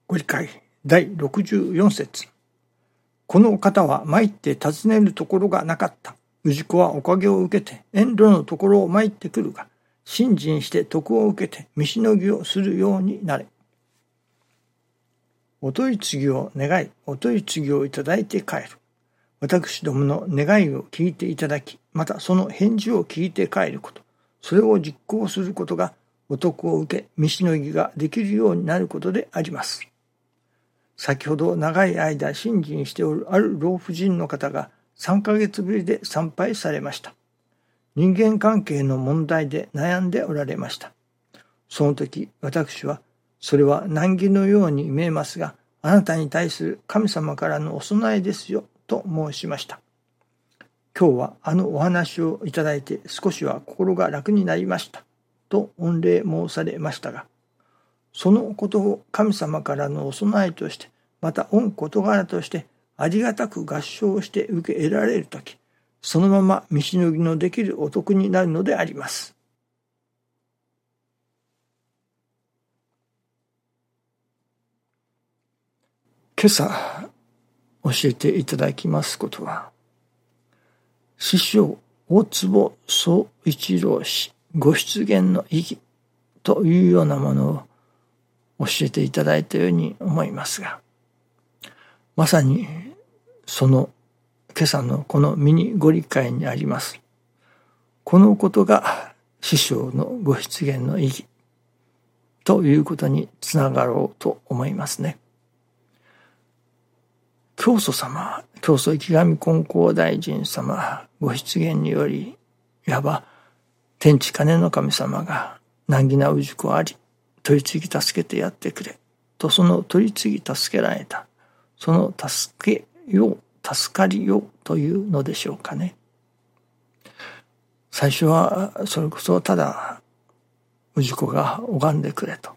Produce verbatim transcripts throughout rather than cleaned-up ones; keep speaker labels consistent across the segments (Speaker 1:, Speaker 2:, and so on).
Speaker 1: ご理解だいろくじゅうよん節。この方は参って尋ねるところがなかった。氏子はおかげを受けて遠慮のところを参ってくるが、信心して徳を受けて見しのぎをするようになれ。お取り次ぎを願い、お取り次ぎをいただいて帰る。私どもの願いを聞いていただき、またその返事を聞いて帰ること、それを実行することがお徳を受け、見しのぎができるようになることであります。先ほど長い間信心しておるある老婦人の方がさんかげつぶりで参拝されました。人間関係の問題で悩んでおられました。その時私は、それは難儀のように見えますが、あなたに対する神様からのお供えですよと申しました。今日はあのお話をいただいて少しは心が楽になりましたと御礼申されましたが、そのことを神様からのお供えとして、また御事柄としてありがたく合唱して受け得られるとき、そのまま見しのぎのできるお徳になるのであります。今朝教えていただきますことは、師匠大坪宗一郎氏ご出現の意義というようなものを教えていただいたように思いますが、まさにその今朝のこのミニご理解にあります。このことが師匠のご出現の意義ということにつながろうと思いますね。教祖様、教祖池上金光大臣様ご出現により、いわば天地金の神様が難儀な氏子あり、取り次ぎ助けてやってくれと、その取り次ぎ助けられた、その助けよう助かりようというのでしょうかね。最初はそれこそただ氏子が拝んでくれと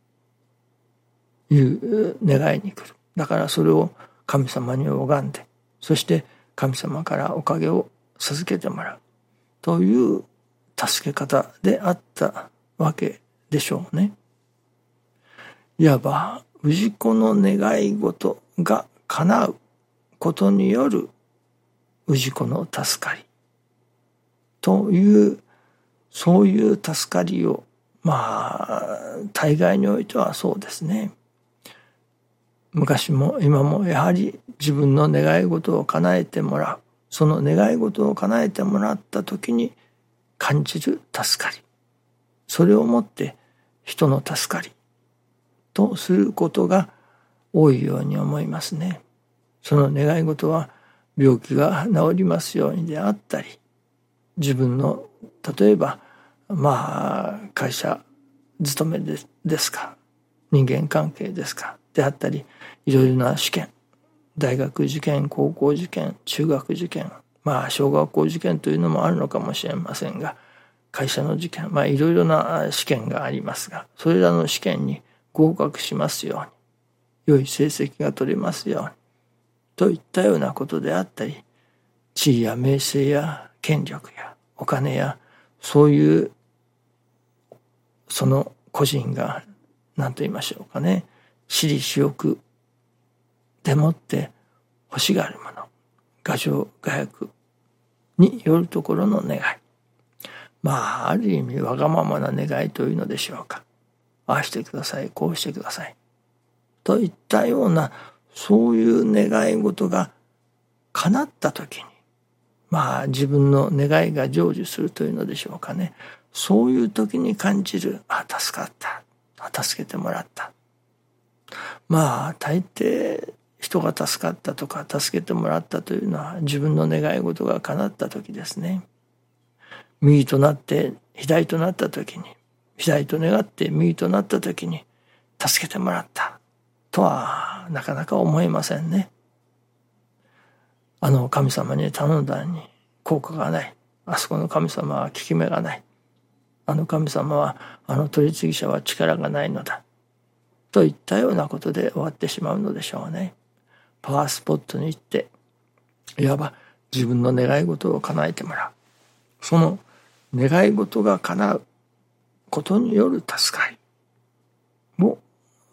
Speaker 1: いう願いに来る。だからそれを神様に拝んで、そして神様からおかげを授けてもらうという助け方であったわけでしょうね。いわば氏子の願い事が叶うことによる氏子の助かりという、そういう助かりを、まあ大概においてはそうですね。昔も今もやはり自分の願い事を叶えてもらう、その願い事を叶えてもらった時に感じる助かり、それをもって人の助かりとすることが多いように思いますね。その願い事は病気が治りますようにであったり、自分の例えばまあ会社勤めでですか、人間関係ですかであったり、いろいろな試験、大学受験、高校受験、中学受験、まあ小学校受験というのもあるのかもしれませんが、会社の受験、まあいろいろな試験がありますが、それらの試験に合格しますように、良い成績が取れますようにといったようなことであったり、地位や名声や権力やお金や、そういうその個人が何と言いましょうかね、私利私欲でもって欲しがるもの、我情我欲によるところの願い、まあある意味わがままな願いというのでしょうか。ああしてください、こうしてくださいといったような、そういう願い事が叶った時に、まあ自分の願いが成就するというのでしょうかね。そういう時に感じる、あ、助かった、あ、助けてもらった。まあ大抵人が助かったとか助けてもらったというのは、自分の願い事が叶った時ですね。右となって左となった時に、左と願って右となった時に助けてもらったとはなかなか思えませんね。あの神様に頼んだのに効果がない、あそこの神様は効き目がない、あの神様は、あの取り次ぎ者は力がないのだといったようなことで終わってしまうのでしょうね。パワースポットに行って、いわば自分の願い事を叶えてもらう。その願い事が叶うことによる助かりを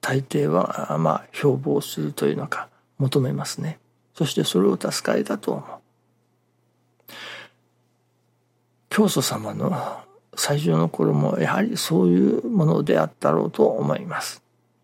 Speaker 1: 大抵はまあ標榜するというのか求めますね。そしてそれを助かりだと思う。教祖様の最初の頃もやはりそういうものであったろうと思います。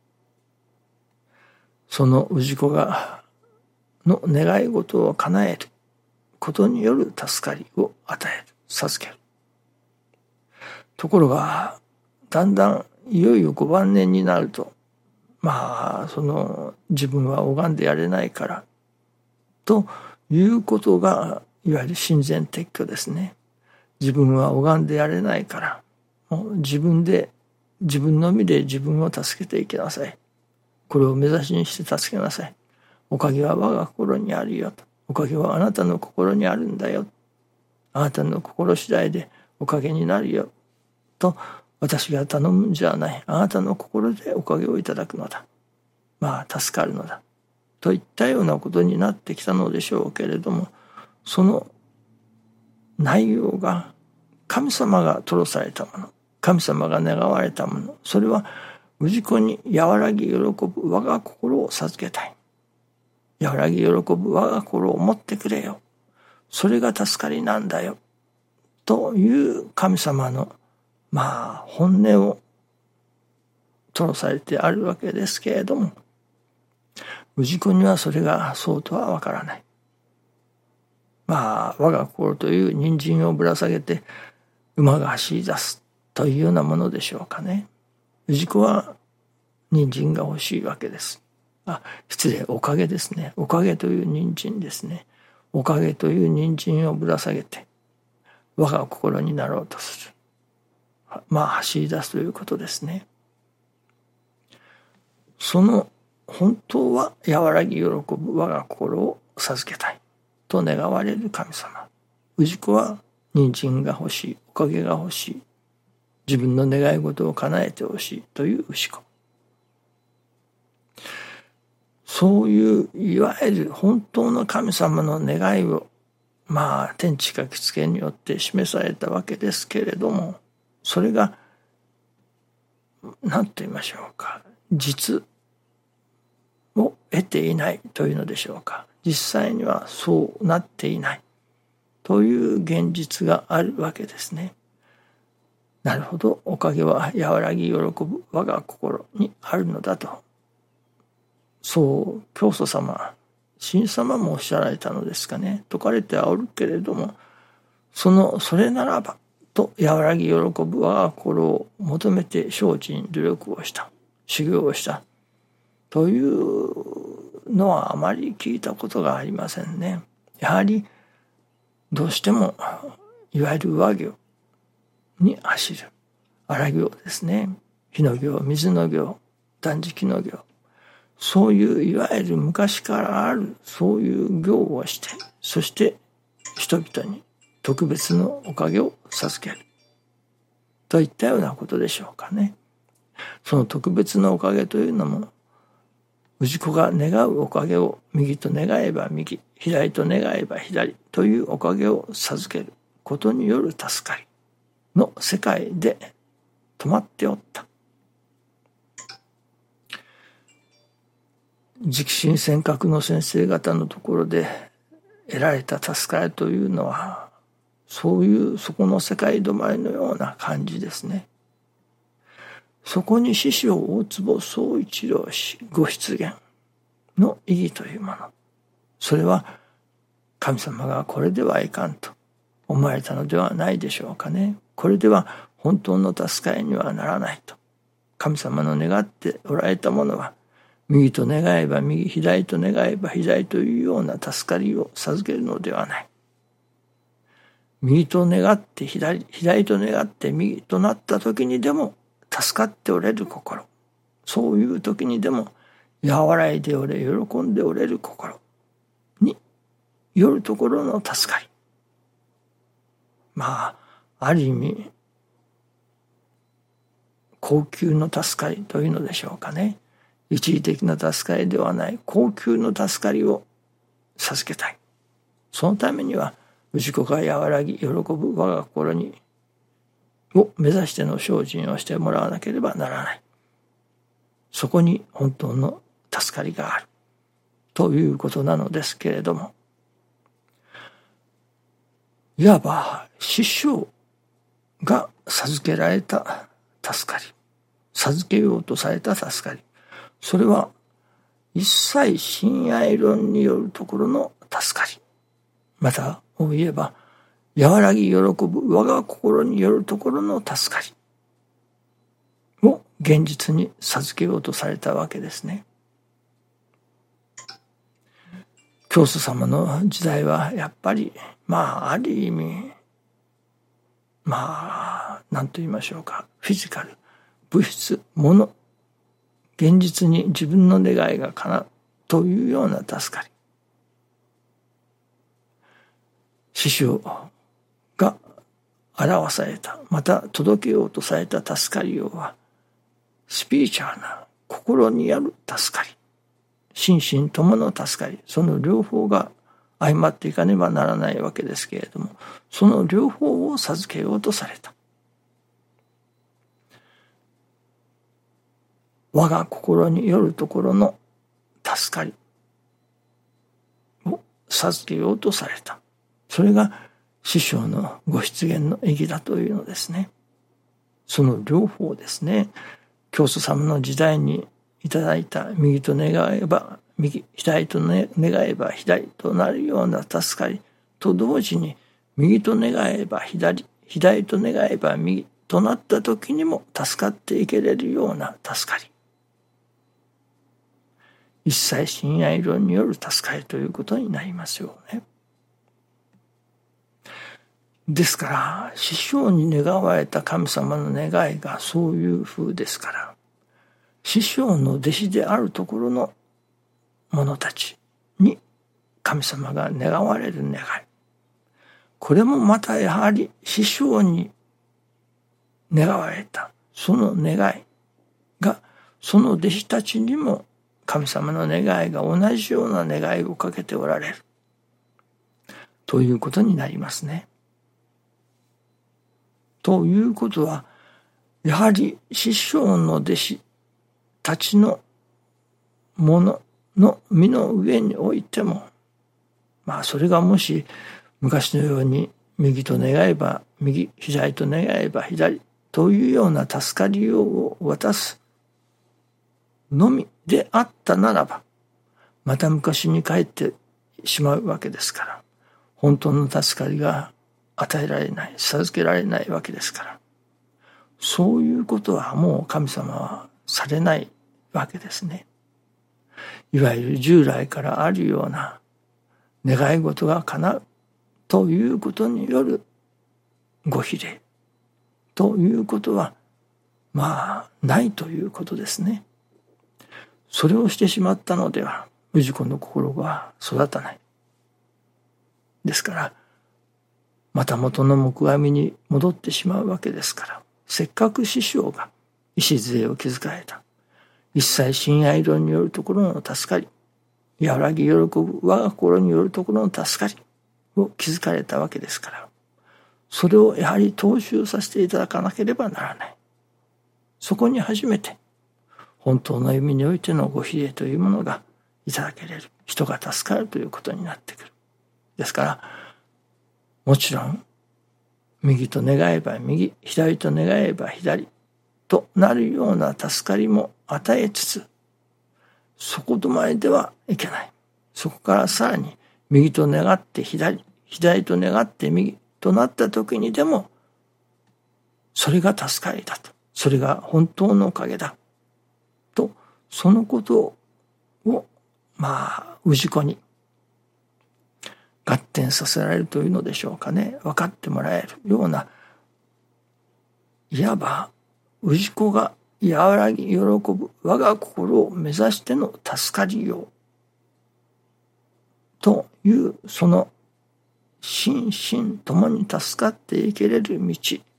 Speaker 1: その氏子がの願い事を叶えることによる助かりを与える、授ける。ところがだんだんいよいよごばん年になると、まあその自分は拝んでやれないからということがいわゆる親善撤去ですね。自分は拝んでやれないから、もう自分で自分の身で自分を助けていきなさい。これを目指しにして助けなさい。おかげは我が心にあるよと。おかげはあなたの心にあるんだよ。あなたの心次第でおかげになるよと私が頼むんじゃない。あなたの心でおかげをいただくのだ。まあ助かるのだ。といったようなことになってきたのでしょうけれども、その内容が神様が吐露されたもの、神様が願われたもの、それは氏子に和らぎ喜ぶ我が心を授けたい。和らぎ喜ぶ我が心を持ってくれよ。それが助かりなんだよ。という神様のまあ本音を吐露されてあるわけですけれども、氏子にはそれがそうとはわからない。まあ我が心という人参をぶら下げて馬が走り出すというようなものでしょうかね。氏子は人参が欲しいわけです。あ、失礼、おかげですね。おかげという人参ですね。おかげという人参をぶら下げて我が心になろうとする。まあ走り出すということですね。その本当は和らぎ喜ぶ我が心を授けたいと願われる神様。氏子は人参が欲しい、おかげが欲しい、自分の願い事を叶えてほしいという氏子。そういういわゆる本当の神様の願いをまあ天地書きつけによって示されたわけですけれども、それが何と言いましょうか、実を得ていないというのでしょうか。実際にはそうなっていないという現実があるわけですね。なるほど、おかげは和らぎ喜ぶ我が心にあるのだと、そう教祖様、神様もおっしゃられたのですかね。説かれてはおるけれども、そのそれならばと和らぎ喜ぶ我が心を求めて精進努力をした、修行をしたというのはあまり聞いたことがありませんね。やはりどうしてもいわゆる和行に走る、荒行ですね。火の行、水の行、断食の行、そういういわゆる昔からあるそういう行をして、そして人々に特別のおかげを授けるといったようなことでしょうかね。その特別なおかげというのも、氏子が願うおかげを右と願えば右、左と願えば左というおかげを授けることによる助かりの世界で止まっておった。直心尖閣の先生方のところで得られた助かりというのは、そういうそこの世界止まりのような感じですね。そこに師匠大坪宗一郎氏ご出現の意義というもの、それは神様がこれではいかんと思われたのではないでしょうかね。これでは本当の助かりにはならないと、神様の願っておられたものは右と願えば右、左と願えば左というような助かりを授けるのではない。右と願って左、左と願って右となった時にでも助かっておれる心、そういう時にでも和らいでおれ、喜んでおれる心によるところの助かり、まあある意味高級の助かりというのでしょうかね。一時的な助かりではない高級の助かりを授けたい。そのためには氏子が和らぎ喜ぶ我が心にを目指しての精進をしてもらわなければならない。 そこに本当の助かりがあるということなのですけれども、いわば師匠が授けられた助かり、授けようとされた助かり、それは一切親愛論によるところの助かり、またを言えば和らぎ喜ぶ我が心によるところの助かりを現実に授けようとされたわけですね。教祖様の時代はやっぱりまあある意味まあ何と言いましょうか、フィジカル、物質、物、現実に自分の願いが叶うというような助かり、師匠が表された、また届けようとされた助かりようはスピリチュアルな心にある助かり、心身ともの助かり、その両方が相まっていかねばならないわけですけれども、その両方を授けようとされた。我が心によるところの助かりを授けようとされた。それが師匠のご出現の意義だというのですね。その両方ですね。教祖様の時代にいただいた右と願えば右、左と願えば左となるような助かりと同時に、右と願えば左、左と願えば右となった時にも助かっていけれるような助かり。一切親愛論による助かりということになりますよね。ですから師匠に願われた神様の願いがそういう風ですから、師匠の弟子であるところの者たちに神様が願われる願い、これもまたやはり師匠に願われたその願いが、その弟子たちにも神様の願いが同じような願いをかけておられるということになりますね。ということは、やはり師匠の弟子たちのものの身の上においても、まあそれがもし昔のように右と願えば右、左と願えば左というような助かりようを渡すのみであったならば、また昔に帰ってしまうわけですから、本当の助かりが与えられない、授けられないわけですから、そういうことはもう神様はされないわけですね。いわゆる従来からあるような願い事が叶うということによるご比例ということはまあないということですね。それをしてしまったのでは氏子の心が育たない。ですからまた元の木阿弥に戻ってしまうわけですから、せっかく師匠が礎を築かれた一切親愛論によるところの助かり、和らぎ喜ぶ我が心によるところの助かりを築かれたわけですから、それをやはり踏襲させていただかなければならない。そこに初めて本当の意味においてのご比例というものがいただけれる、人が助かるということになってくる。ですからもちろん右と願えば右、左と願えば左となるような助かりも与えつつ、そこ止まりではいけない。そこからさらに右と願って左、左と願って右となった時にでも、それが助かりだと、それが本当のおかげだと、そのことをまあ氏子に合点させられるというのでしょうかね、分かってもらえるような、いわば氏子が和らぎ喜ぶ我が心を目指しての助かりようというその心身ともに助かっていけれる道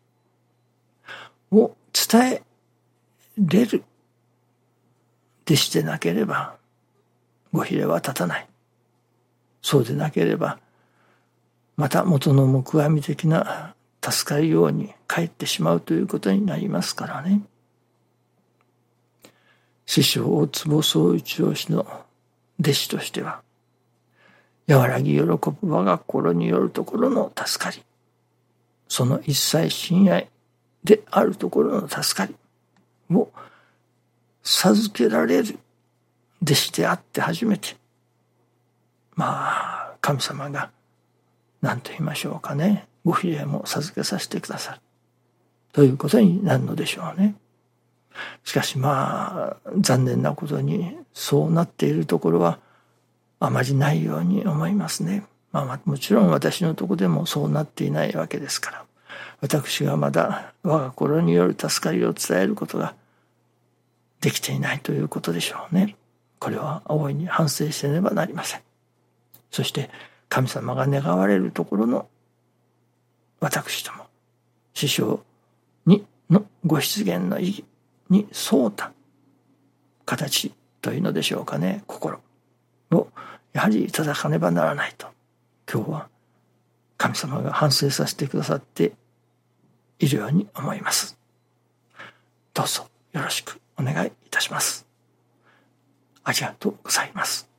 Speaker 1: を伝えれる弟子でなければご比例は立たない。そうでなければまた元の木阿弥的な助かりように帰ってしまうということになりますからね。 師匠大坪宗一郎氏の弟子としては、和らぎ喜ぶ我が心によるところの助かり、その一切親愛であるところの助かりを授けられる弟子であって初めて、まあ神様が何と言いましょうかね、ご比例も授けさせてくださるということになるのでしょうね。しかしまあ残念なことにそうなっているところはあまりないように思いますね。まあもちろん私のところでもそうなっていないわけですから、私がまだ我が心による助かりを伝えることができていないということでしょうね。これは大いに反省してねばなりません。そして神様が願われるところの私とも師匠にのご出現の意義に沿った形というのでしょうかね、心をやはりいただかねばならないと、今日は神様が反省させてくださっているように思います。どうぞよろしくお願いいたします。ありがとうございます。